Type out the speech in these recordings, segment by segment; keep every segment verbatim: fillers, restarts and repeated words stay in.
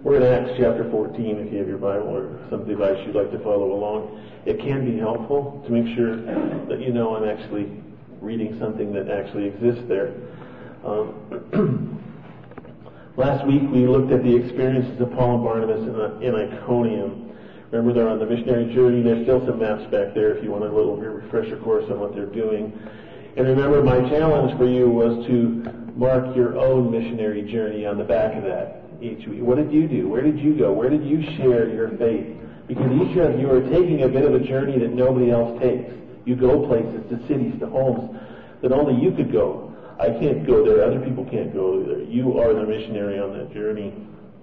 We're in Acts chapter fourteen, if you have your Bible or some device you'd like to follow along. It can be helpful to make sure that you know I'm actually reading something that actually exists there. Um, last week we looked at the experiences of Paul and Barnabas in, in Iconium. Remember, they're on the missionary journey. There's still some maps back there if you want a little refresher course on what they're doing. And remember, my challenge for you was to mark your own missionary journey on the back of that each week. What did you do? Where did you go? Where did you share your faith? Because each of you are taking a bit of a journey that nobody else takes. You go places, to cities, to homes that only you could go. I can't go there. Other people can't go there. You are the missionary on that journey.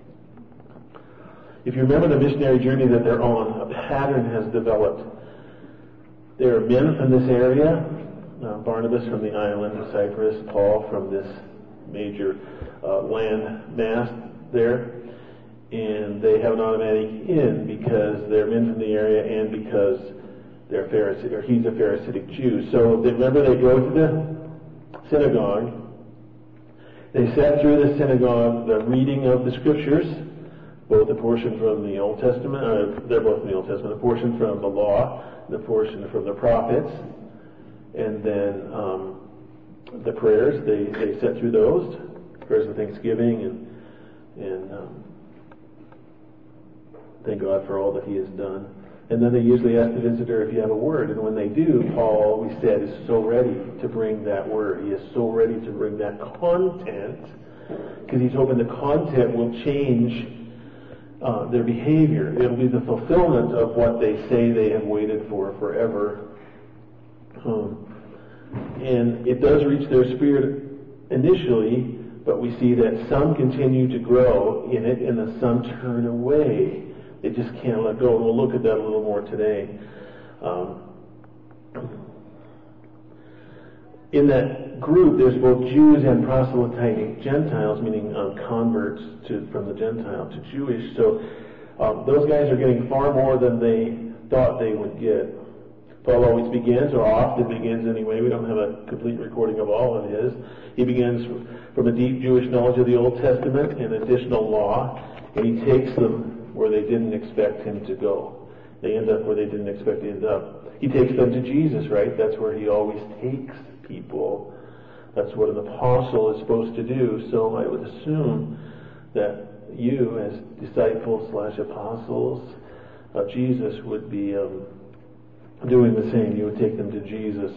If you remember the missionary journey that they're on, a pattern has developed. There are men from this area, uh, Barnabas from the island of Cyprus, Paul from this major uh, land mass there, and they have an automatic in because they're men from the area and because they're Pharisee, or he's a Pharisaic Jew. So they, remember, they go to the synagogue. They sat through the synagogue the reading of the scriptures, both the portion from the Old Testament, uh, they're both in the Old Testament, the portion from the law, the portion from the prophets, and then um, the prayers. They they sat through those prayers of thanksgiving and and um, thank God for all that He has done. And then they usually ask the visitor if you have a word. And when they do, Paul, we said, is so ready to bring that word. He is so ready to bring that content, because he's hoping the content will change uh, their behavior. It'll be the fulfillment of what they say they have waited for forever. Um, and it does reach their spirit initially, but we see that some continue to grow in it and that some turn away. They just can't let go. And we'll look at that a little more today. Um, in that group, there's both Jews and proselyting Gentiles, meaning um, converts to, from the Gentile to Jewish. So um, those guys are getting far more than they thought they would get. Paul always begins, or often begins anyway. We don't have a complete recording of all of his. He begins from a deep Jewish knowledge of the Old Testament and additional law, and he takes them where they didn't expect him to go. They end up where they didn't expect to end up. He takes them to Jesus, right? That's where he always takes people. That's what an apostle is supposed to do. So I would assume that you, as disciples slash apostles of Jesus, would be um, doing the same. You would take them to Jesus.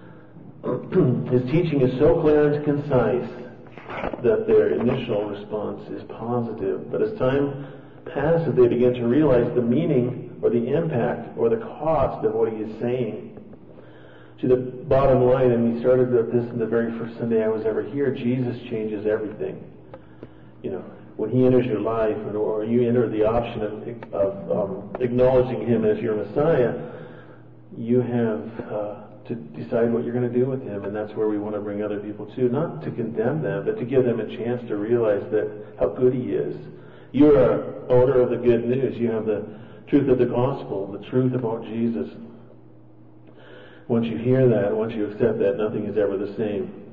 His teaching is so clear and concise that their initial response is positive. But as time passes, they begin to realize the meaning or the impact or the cost of what he is saying. To the bottom line, and we started with this in the very first Sunday I was ever here, Jesus changes everything. You know, when he enters your life, or you enter the option of, of um, acknowledging him as your Messiah, you have uh, to decide what you're going to do with him, and that's where we want to bring other people to, not to condemn them, but to give them a chance to realize that how good he is. You're an owner of the good news. You have the truth of the gospel, the truth about Jesus. Once you hear that, once you accept that, nothing is ever the same.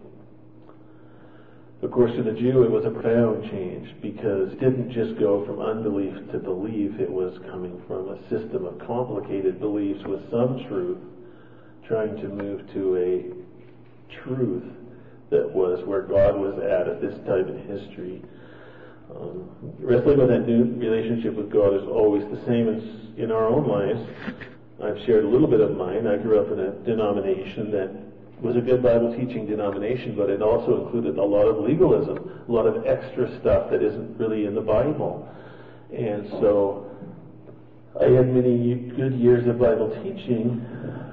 Of course, to the Jew, it was a profound change, because it didn't just go from unbelief to belief. It was coming from a system of complicated beliefs with some truth, trying to move to a truth that was where God was at at this time in history. Um, wrestling with that new relationship with God is always the same as in our own lives. I've shared a little bit of mine. I grew up in a denomination that was a good Bible teaching denomination, but it also included a lot of legalism, a lot of extra stuff that isn't really in the Bible. And so I had many good years of Bible teaching,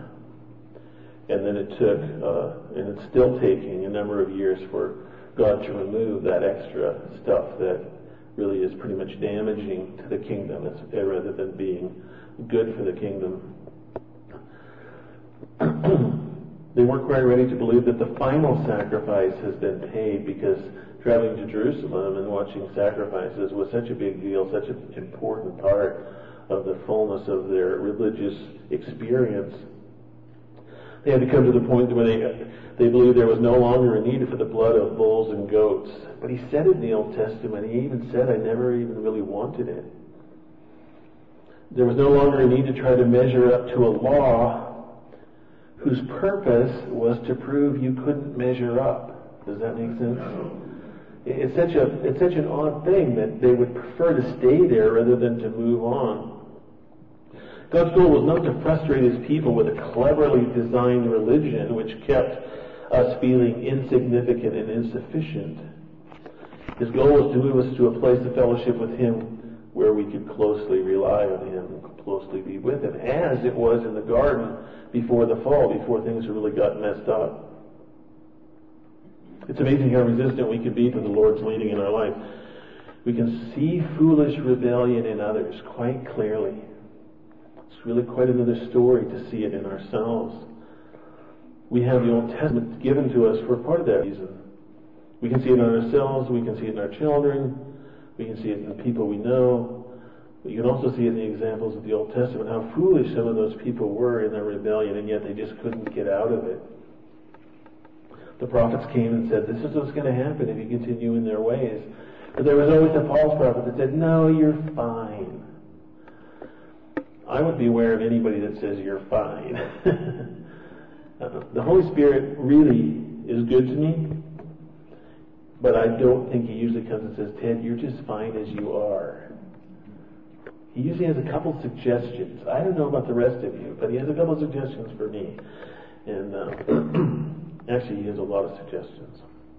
and then it took, uh, and it's still taking a number of years for God to remove that extra stuff that really is pretty much damaging to the kingdom, it's, rather than being good for the kingdom. They weren't quite ready to believe that the final sacrifice has been paid, because traveling to Jerusalem and watching sacrifices was such a big deal, such an important part of the fullness of their religious experience. They had to come to the point where they they believed there was no longer a need for the blood of bulls and goats. But he said it in the Old Testament. He even said, I never even really wanted it. There was no longer a need to try to measure up to a law whose purpose was to prove you couldn't measure up. Does that make sense? It's such a it's such an odd thing that they would prefer to stay there rather than to move on. God's goal was not to frustrate his people with a cleverly designed religion which kept us feeling insignificant and insufficient. His goal was to move us to a place of fellowship with him where we could closely rely on him, closely be with him, as it was in the garden before the fall, before things really got messed up. It's amazing how resistant we can be to the Lord's leading in our life. We can see foolish rebellion in others quite clearly. It's really quite another story to see it in ourselves. We have the Old Testament given to us for part of that reason. We can see it in ourselves, we can see it in our children, we can see it in the people we know. But you can also see it in the examples of the Old Testament, how foolish some of those people were in their rebellion, and yet they just couldn't get out of it. The prophets came and said, this is what's going to happen if you continue in their ways. But there was always a false prophet that said, no, you're fine. I would be aware of anybody that says you're fine. uh, the Holy Spirit really is good to me, but I don't think he usually comes and says, Ted, you're just fine as you are. He usually has a couple suggestions. I don't know about the rest of you, but he has a couple suggestions for me. And uh, actually, he has a lot of suggestions.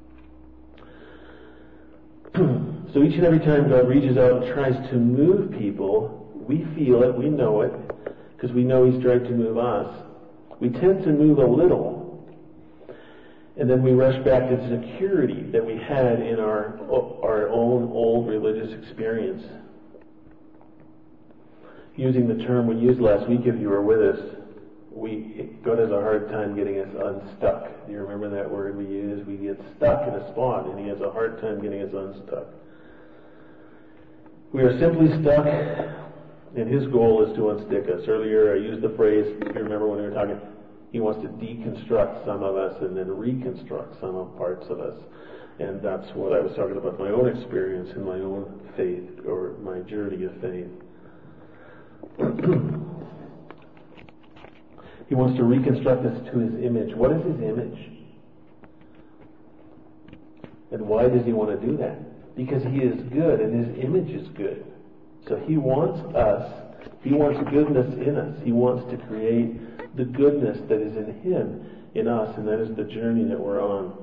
So each and every time God reaches out and tries to move people, we feel it, we know it, because we know he's trying to move us. We tend to move a little, and then we rush back to the security that we had in our our own old religious experience. Using the term we used last week, if you were with us, we God has a hard time getting us unstuck. Do you remember that word we use? We get stuck in a spot, and he has a hard time getting us unstuck. We are simply stuck, and his goal is to unstick us. Earlier I used the phrase, if you remember when we were talking, he wants to deconstruct some of us and then reconstruct some of parts of us. And that's what I was talking about, my own experience and my own faith, or my journey of faith. He wants to reconstruct us to his image. What is his image? And why does he want to do that? Because he is good and his image is good. So he wants us, he wants goodness in us. He wants to create the goodness that is in him, in us, and that is the journey that we're on.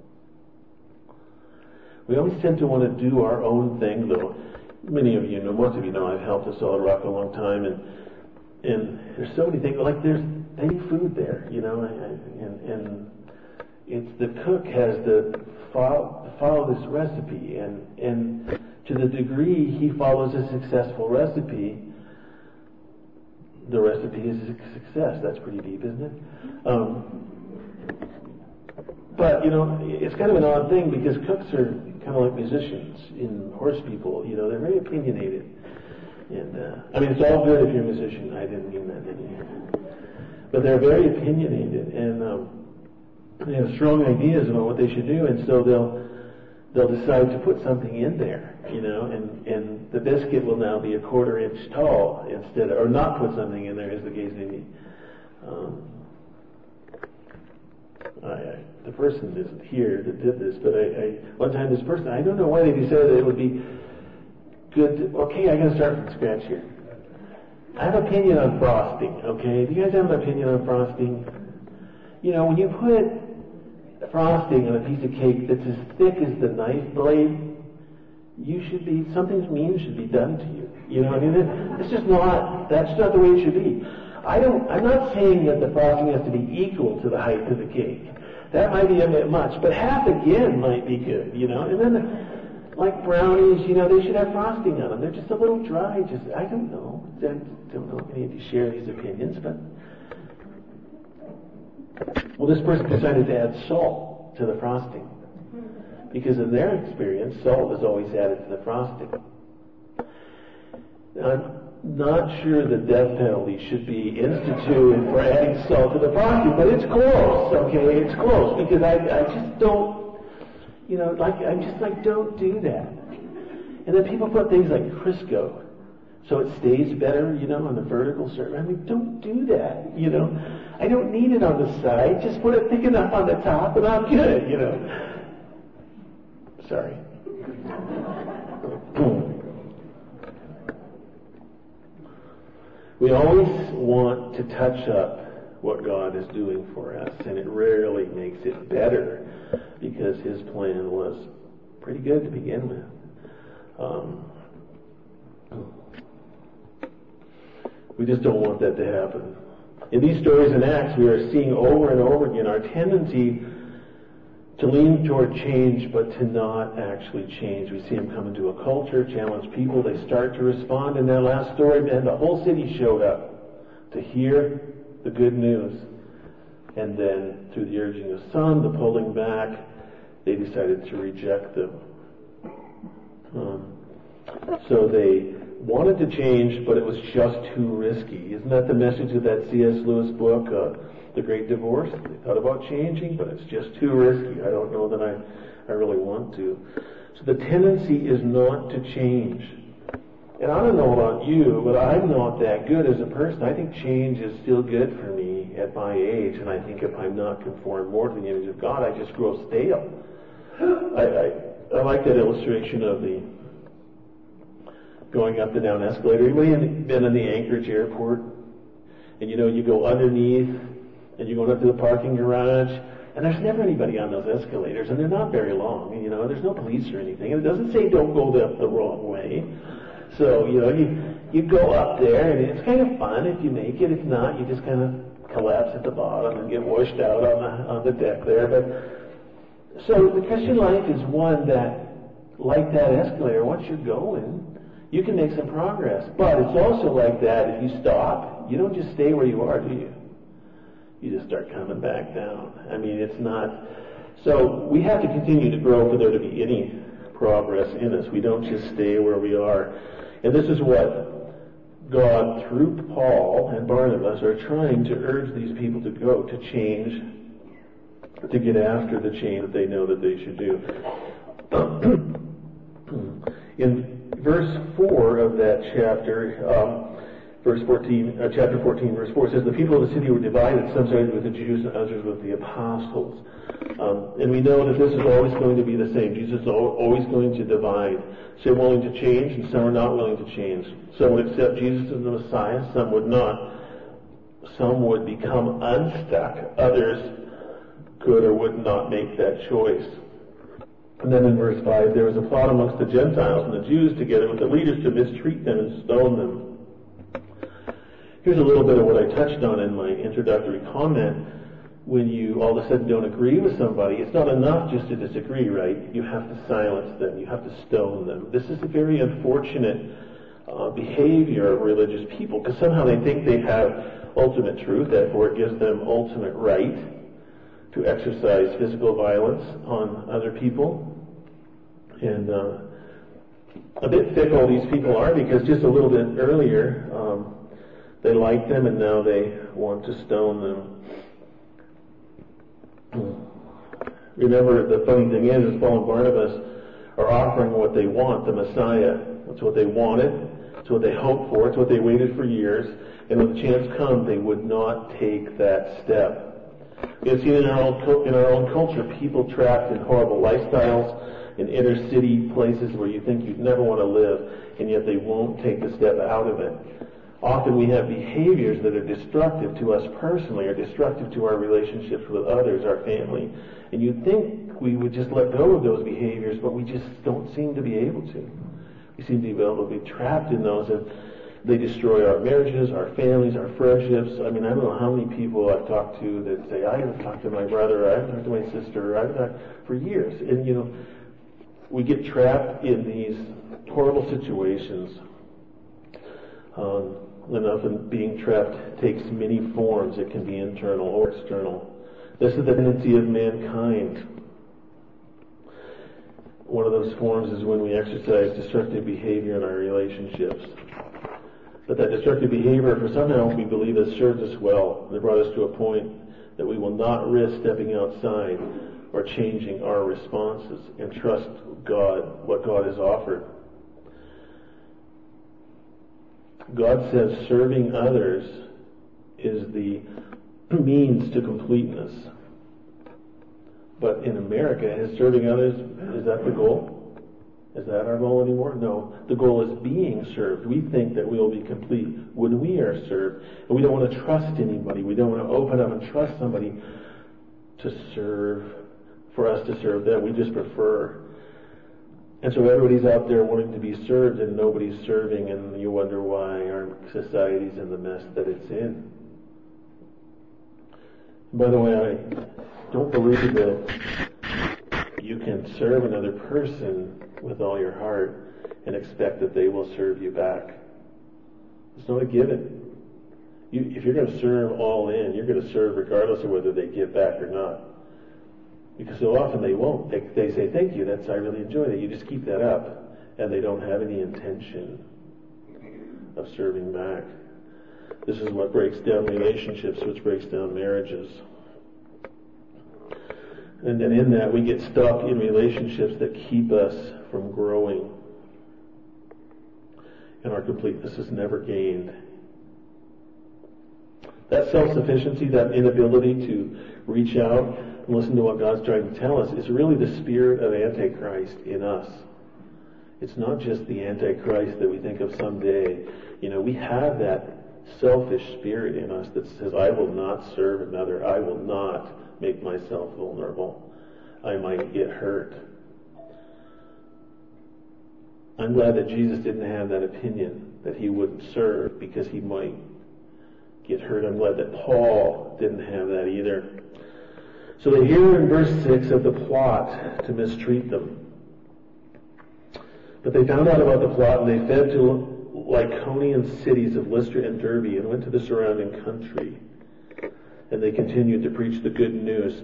We always tend to want to do our own thing, though. Many of you know, most of you know, I've helped at Solid Rock a long time, and and there's so many things, like there's any food there, you know, and, and it's the cook has to follow, follow this recipe, and, and to the degree he follows a successful recipe, the recipe is a success. That's pretty deep, isn't it? Um, but, you know, it's kind of an odd thing because cooks are kind of like musicians and horse people. You know, they're very opinionated. And, uh, I mean, it's all good if you're a musician. I didn't mean that, did you? But they're very opinionated, and um, they have strong ideas about what they should do, and so they'll they'll decide to put something in there, you know, and, and the biscuit will now be a quarter inch tall instead of, or not put something in there, as the case may be. Um, I, I, the person isn't here that did this, but I, I one time this person, I don't know why they decided that it would be good to, okay, I got to start from scratch here. I have an opinion on frosting, okay? Do you guys have an opinion on frosting? You know, when you put frosting on a piece of cake that's as thick as the knife blade, you should be, something mean should be done to you. You know what I mean? It's just not, that's not the way it should be. I don't, I'm not saying that the frosting has to be equal to the height of the cake. That might be a bit much, but half again might be good, you know? And then, like brownies, you know, they should have frosting on them. They're just a little dry, just, I don't know. I don't know if any of you share these opinions, but... Well, this person decided to add salt to the frosting. Because in their experience, salt is always added to the frosting. Now, not sure the death penalty should be instituted for adding salt to the prosecution, but it's close, okay? It's close, because I, I just don't, you know, like, I'm just like, don't do that. And then people put things like Crisco, so it stays better, you know, on the vertical surface. I mean, don't do that, you know. I don't need it on the side. Just put it thick enough on the top, and I'm good, you know. Sorry. We always want to touch up what God is doing for us, and it rarely makes it better because His plan was pretty good to begin with. Um, we just don't want that to happen. In these stories in Acts, we are seeing over and over again our tendency to lean toward change, but to not actually change. We see them come into a culture, challenge people. They start to respond. In that last story, man, the whole city showed up to hear the good news. And then, through the urging of some, the pulling back, they decided to reject them. Um, so they wanted to change, but it was just too risky. Isn't that the message of that C S Lewis book, uh, The Great Divorce? They thought about changing, but it's just too risky. I don't know that I, I really want to. So the tendency is not to change. And I don't know about you, but I'm not that good as a person. I think change is still good for me at my age, and I think if I'm not conformed more to the image of God, I just grow stale. I, I, I like that illustration of the going up and down escalator. Anybody been in the Anchorage airport? And you know, you go underneath, and you're going up to the parking garage, and there's never anybody on those escalators, and they're not very long, you know, and there's no police or anything, and it doesn't say don't go the, the wrong way. So, you know, you you go up there, and it's kind of fun if you make it. If not, you just kind of collapse at the bottom and get washed out on the on the deck there. But so the Christian life is one that, like that escalator, once you're going, you can make some progress. But it's also like that, if you stop, you don't just stay where you are, do you? You just start coming back down. I mean, it's not... So we have to continue to grow for there to be any progress in us. We don't just stay where we are. And this is what God, through Paul and Barnabas, are trying to urge these people to go, to change, to get after the change that they know that they should do. In verse four of that chapter, um, verse fourteen, uh, chapter fourteen, verse four, it says, the people of the city were divided, some sided with the Jews and others with the apostles. Um, and we know that this is always going to be the same. Jesus is always going to divide. Some are willing to change, and some are not willing to change. Some would accept Jesus as the Messiah, some would not. Some would become unstuck. Others could or would not make that choice. And then in verse five, there was a plot amongst the Gentiles and the Jews together with the leaders to mistreat them and stone them. Here's a little bit of what I touched on in my introductory comment. When you all of a sudden don't agree with somebody, it's not enough just to disagree, right? You have to silence them. You have to stone them. This is a very unfortunate uh, behavior of religious people, because somehow they think they have ultimate truth, therefore it gives them ultimate right to exercise physical violence on other people. And uh, a bit fickle these people are, because just a little bit earlier um, they liked them, and now they want to stone them. Remember, the funny thing is, is Paul and Barnabas are offering what they want, the Messiah. That's what they wanted. It's what they hoped for. It's what they waited for years. And when the chance comes, they would not take that step. We have seen in our own, in our own culture people trapped in horrible lifestyles, in inner city places where you think you'd never want to live, and yet they won't take the step out of it. Often we have behaviors that are destructive to us personally, or destructive to our relationships with others, our family. And you'd think we would just let go of those behaviors, but we just don't seem to be able to. We seem to be able to be trapped in those, and they destroy our marriages, our families, our friendships. I mean, I don't know how many people I've talked to that say, I haven't talked to my brother, I haven't talked to my sister, I've talked for years. And, you know, we get trapped in these horrible situations. Um, and often being trapped takes many forms. It can be internal or external. This is the tendency of mankind. One of those forms is when we exercise destructive behavior in our relationships. But that destructive behavior, for somehow we believe, has served us well. They brought us to a point that we will not risk stepping outside or changing our responses and trust God, what God has offered. God says serving others is the means to completeness. But in America, is serving others, is that the goal? Is that our goal anymore? No. The goal is being served. We think that we will be complete when we are served. And we don't want to trust anybody. We don't want to open up and trust somebody to serve, for us to serve them. We just prefer. And so everybody's out there wanting to be served and nobody's serving, and you wonder why our society's in the mess that it's in. By the way, I don't believe that you can serve another person with all your heart and expect that they will serve you back. It's not a given. You, if you're going to serve all in, you're going to serve regardless of whether they give back or not. Because so often they won't. They, they say, thank you, that's I really enjoyed it. You just keep that up. And they don't have any intention of serving back. This is what breaks down relationships, which breaks down marriages. And then in that, we get stuck in relationships that keep us from growing. And our completeness is never gained. That self-sufficiency, that inability to reach out and listen to what God's trying to tell us, is really the spirit of Antichrist in us. It's not just the Antichrist that we think of someday. You know, we have that selfish spirit in us that says, I will not serve another. I will not make myself vulnerable. I might get hurt. I'm glad that Jesus didn't have that opinion, that he wouldn't serve because he might get hurt. I'm glad that Paul didn't have that either. So they hear in verse six of the plot to mistreat them. But they found out about the plot, and they fled to Lycaonian cities of Lystra and Derbe and went to the surrounding country. And they continued to preach the good news.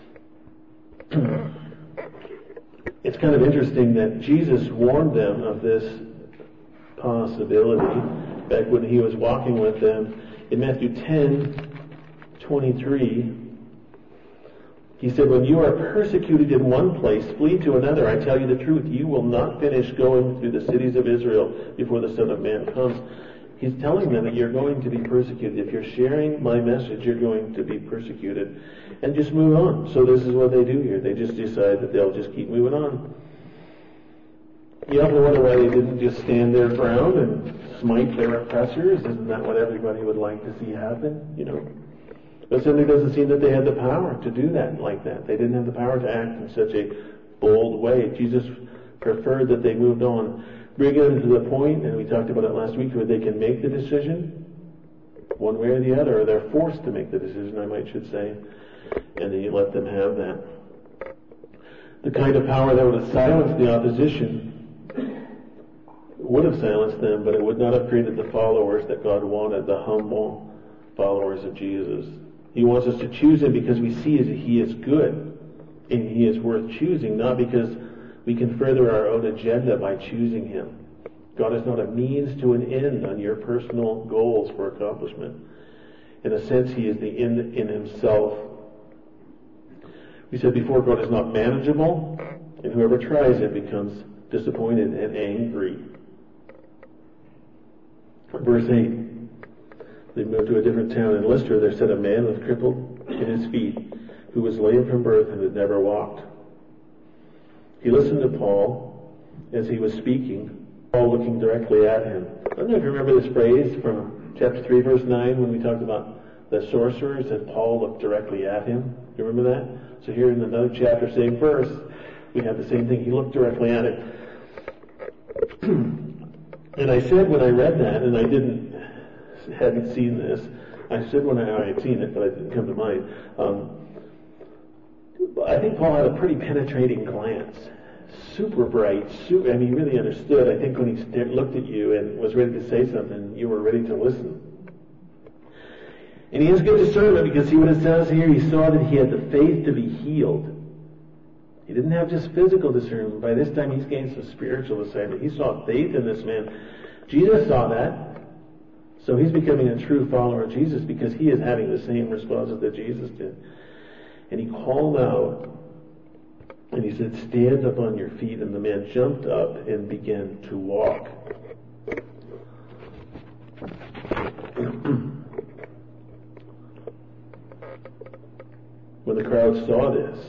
It's kind of interesting that Jesus warned them of this possibility back when he was walking with them. In Matthew ten twenty-three, he said, when you are persecuted in one place, flee to another. I tell you the truth, you will not finish going through the cities of Israel before the Son of Man comes. He's telling them that you're going to be persecuted. If you're sharing my message, you're going to be persecuted. And just move on. So this is what they do here. They just decide that they'll just keep moving on. You often wonder why they didn't just stand their ground and smite their oppressors. Isn't that what everybody would like to see happen? You know. But suddenly it doesn't seem that they had the power to do that like that. They didn't have the power to act in such a bold way. Jesus preferred that they moved on. Bring them to the point, and we talked about it last week, where they can make the decision one way or the other, or they're forced to make the decision, I might should say, and then you let them have that. The kind of power that would have silenced the opposition would have silenced them, but it would not have created the followers that God wanted, the humble followers of Jesus. He wants us to choose him because we see that he is good and he is worth choosing, not because we can further our own agenda by choosing him. God is not a means to an end on your personal goals for accomplishment. In a sense, he is the end in himself. We said before, God is not manageable, and whoever tries it becomes disappointed and angry. Verse eight. They moved to a different town. In Lystra, there sat a man with crippled in his feet, who was lame from birth and had never walked. He listened to Paul as he was speaking, Paul looking directly at him. I don't know if you remember this phrase from chapter three, verse nine, when we talked about the sorcerers, that Paul looked directly at him. You remember that? So here in another chapter, same verse, we have the same thing. He looked directly at it. And I said when I read that, and I didn't, hadn't seen this, I said when I, I had seen it, but it didn't come to mind, um, I think Paul had a pretty penetrating glance. Super bright. Super, I mean, he really understood. I think when he stared, looked at you and was ready to say something, you were ready to listen. And he has good discernment, because see what it says here? He saw that he had the faith to be healed. He didn't have just physical discernment. By this time, he's gained some spiritual discernment. He saw faith in this man. Jesus saw that. So he's becoming a true follower of Jesus because he is having the same responses that Jesus did. And he called out and he said, stand up on your feet. And the man jumped up and began to walk. When the crowd saw this,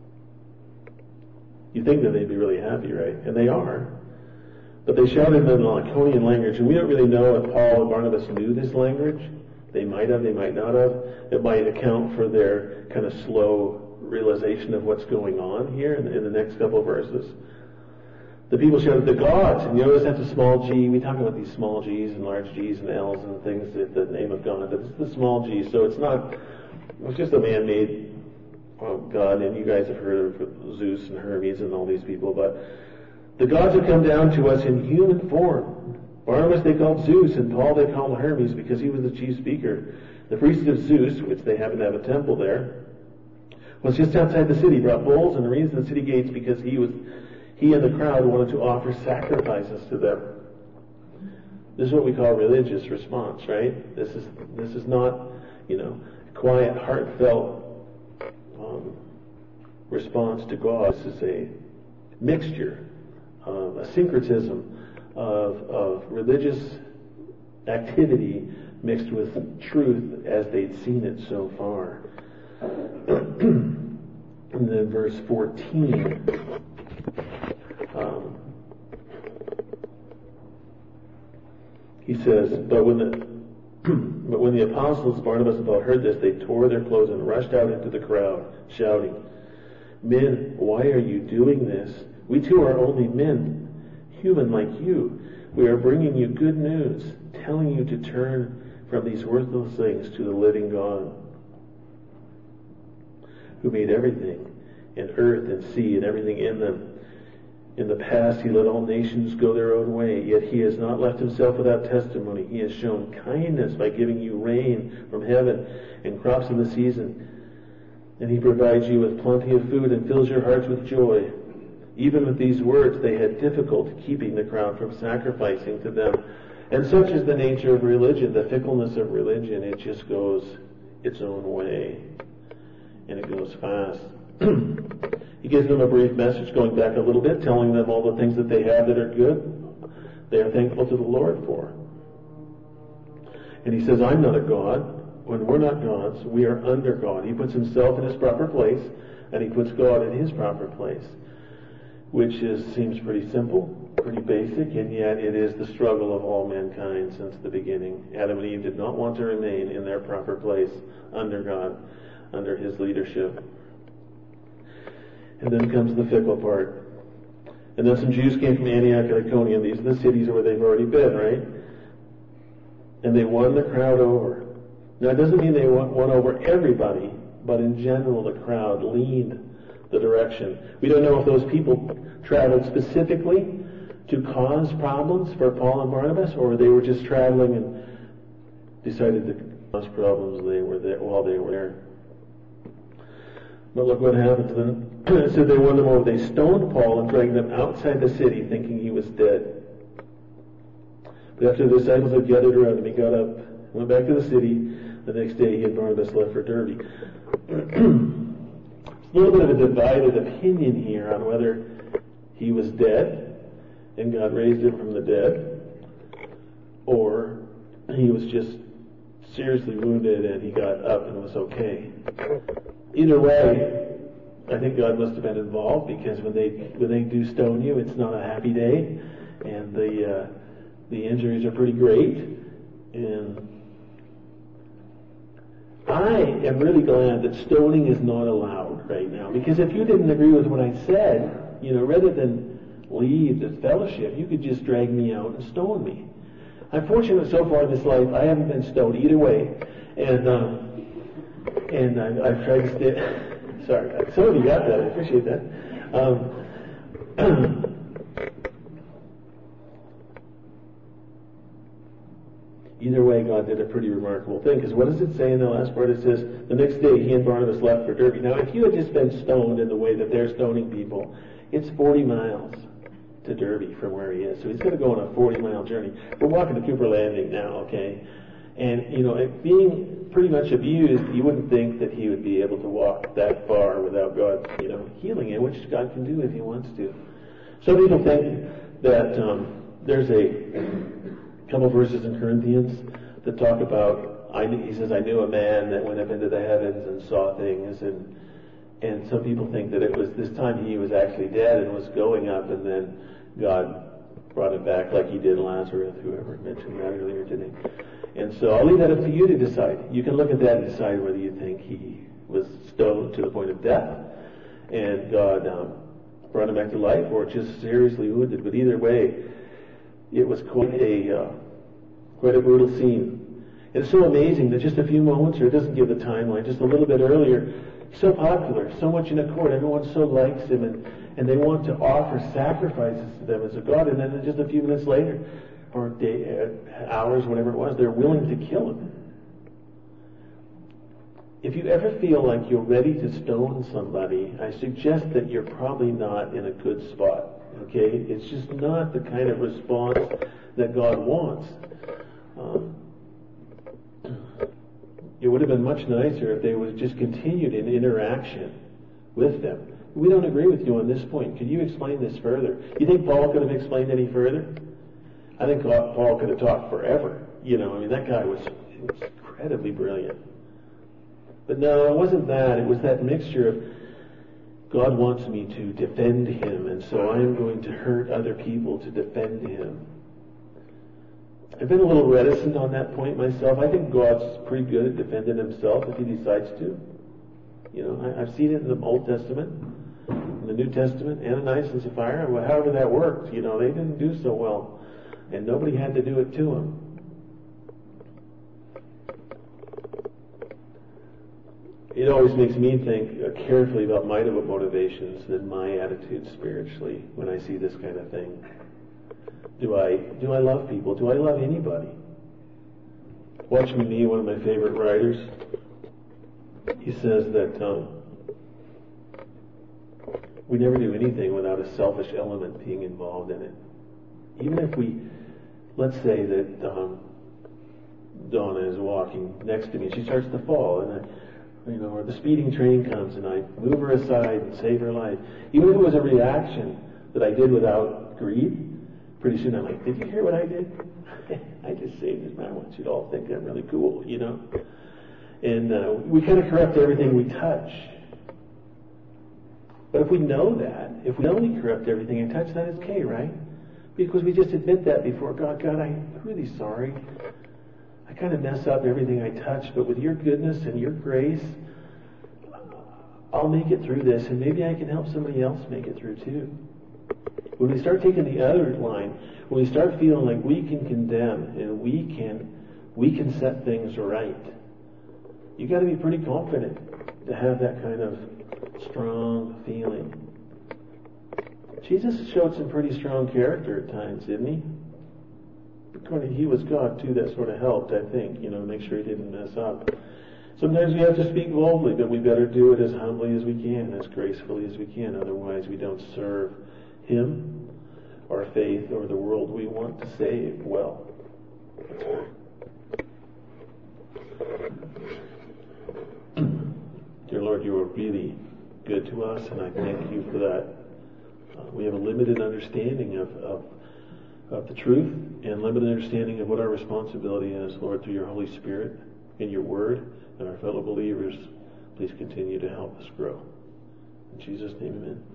you think that they'd be really happy, right? And they are. But they shouted in the Lycaonian language, and we don't really know if Paul and Barnabas knew this language. They might have, they might not have. It might account for their kind of slow realization of what's going on here in the, in the next couple of verses. The people shouted, the gods, and you notice that's a small g. We talk about these small g's and large g's and l's and things, that the name of God, but it's the small g, so it's not, it's just a man-made well, God, and you guys have heard of Zeus and Hermes and all these people, but the gods have come down to us in human form. Barnabas they called Zeus, and Paul they called Hermes because he was the chief speaker. The priest of Zeus, which they happen to have a temple there, was just outside the city, brought bulls and reins to the city gates because he was, he and the crowd wanted to offer sacrifices to them. This is what we call religious response, right? This is this is not, you know, quiet, heartfelt um, response to God. This is a mixture, um, a syncretism of of religious activity mixed with truth as they'd seen it so far. And then verse fourteen. Um, he says, but when the but when the apostles Barnabas and Paul heard this, they tore their clothes and rushed out into the crowd, shouting, "Men, why are you doing this? We too are only men, human like you. We are bringing you good news, telling you to turn from these worthless things to the living God, who made everything, and earth and sea and everything in them. In the past he let all nations go their own way, yet he has not left himself without testimony. He has shown kindness by giving you rain from heaven and crops in the season. And he provides you with plenty of food and fills your hearts with joy." Even with these words, they had difficulty keeping the crowd from sacrificing to them. And such is the nature of religion, the fickleness of religion. It just goes its own way. And it goes fast. He gives them a brief message, going back a little bit, telling them all the things that they have that are good, they are thankful to the Lord for. And he says, I'm not a God. When we're not gods, we are under God. He puts himself in his proper place, and he puts God in his proper place, which is seems pretty simple, pretty basic, and yet it is the struggle of all mankind since the beginning. Adam and Eve did not want to remain in their proper place under God, under his leadership. And then comes the fickle part. And then some Jews came from Antioch and Iconium. These are the cities where they've already been, right? And they won the crowd over. Now, it doesn't mean they won, won over everybody, but in general, the crowd leaned the direction. We don't know if those people traveled specifically to cause problems for Paul and Barnabas, or they were just traveling and decided to cause problems they were there, while they were there. But look what happened to them. It said they won them over. They stoned Paul and dragged him outside the city, thinking he was dead. But after the disciples had gathered around him, he got up, went back to the city. The next day, he and Barnabas left for Derbe. There's a little bit of a divided opinion here on whether he was dead and God raised him from the dead, or he was just seriously wounded and he got up and was okay. Either way, I think God must have been involved, because when they when they do stone you, it's not a happy day, and the uh, the injuries are pretty great. And I am really glad that stoning is not allowed right now, because if you didn't agree with what I said, you know, rather than leave the fellowship, you could just drag me out and stone me. I'm fortunate so far in this life, I haven't been stoned either way, and um, and I've, I've tried to stay. Sorry, some of you got that. I appreciate that. Um, Either way, God did a pretty remarkable thing, because what does it say in the last part? It says, the next day he and Barnabas left for Derbe. Now, if you had just been stoned in the way that they're stoning people, it's forty miles to Derbe from where he is. So he's going to go on a forty-mile journey. We're walking to Cooper Landing now, okay? And, you know, it being pretty much abused, you wouldn't think that he would be able to walk that far without God, you know, healing him, which God can do if he wants to. Some people think that um, there's a couple verses in Corinthians that talk about, I, he says, I knew a man that went up into the heavens and saw things, and and some people think that it was this time he was actually dead and was going up, and then God brought him back like he did Lazarus, whoever mentioned that earlier today. And so I'll leave that up to you to decide. You can look at that and decide whether you think he was stoned to the point of death and God um, brought him back to life, or just seriously wounded. But either way, it was quite a uh, quite a brutal scene. It's so amazing that just a few moments, or it doesn't give the timeline, just a little bit earlier, so popular, so much in a court, everyone so likes him, and, and they want to offer sacrifices to them as a god, and then just a few minutes later, or day, uh, hours, whatever it was, they're willing to kill him. If you ever feel like you're ready to stone somebody, I suggest that you're probably not in a good spot, okay? It's just not the kind of response that God wants. Um, It would have been much nicer if they would have just continued in interaction with them. We don't agree with you on this point. Could you explain this further? You think Paul could have explained any further? I think Paul could have talked forever. You know, I mean, that guy was incredibly brilliant. But no, it wasn't that. It was that mixture of God wants me to defend him, and so I'm going to hurt other people to defend him. I've been a little reticent on that point myself. I think God's pretty good at defending himself if he decides to. You know, I, I've seen it in the Old Testament, in the New Testament, Ananias and Sapphira. Well, however that worked, you know, they didn't do so well, and nobody had to do it to them. It always makes me think uh, carefully about my motivations and my attitude spiritually when I see this kind of thing. Do I do I love people? Do I love anybody? Watchman Nee, one of my favorite writers, he says that um, we never do anything without a selfish element being involved in it. Even if we, let's say that um, Donna is walking next to me, she starts to fall, and I, you know, or the speeding train comes, and I move her aside and save her life. Even if it was a reaction that I did without greed, pretty soon I'm like, did you hear what I did? I just saved his man. I want you to all think I'm really cool, you know. And uh, we kind of corrupt everything we touch. But if we know that, if we know we corrupt everything I touch, then it's okay, right? Because we just admit that before God. God, I'm really sorry. I kind of mess up everything I touch, but with your goodness and your grace, I'll make it through this, and maybe I can help somebody else make it through too. When we start taking the other line, when we start feeling like we can condemn and we can we can set things right, you got to be pretty confident to have that kind of strong feeling. Jesus showed some pretty strong character at times, didn't he? He was God too. That sort of helped, I think, you know, make sure he didn't mess up. Sometimes we have to speak boldly, but we better do it as humbly as we can, as gracefully as we can. Otherwise, we don't serve him, our faith, or the world we want to save well. Dear Lord, you are really good to us, and I thank you for that. Uh, we have a limited understanding of, of of the truth and limited understanding of what our responsibility is, Lord, through your Holy Spirit and your Word and our fellow believers. Please continue to help us grow. In Jesus' name, amen.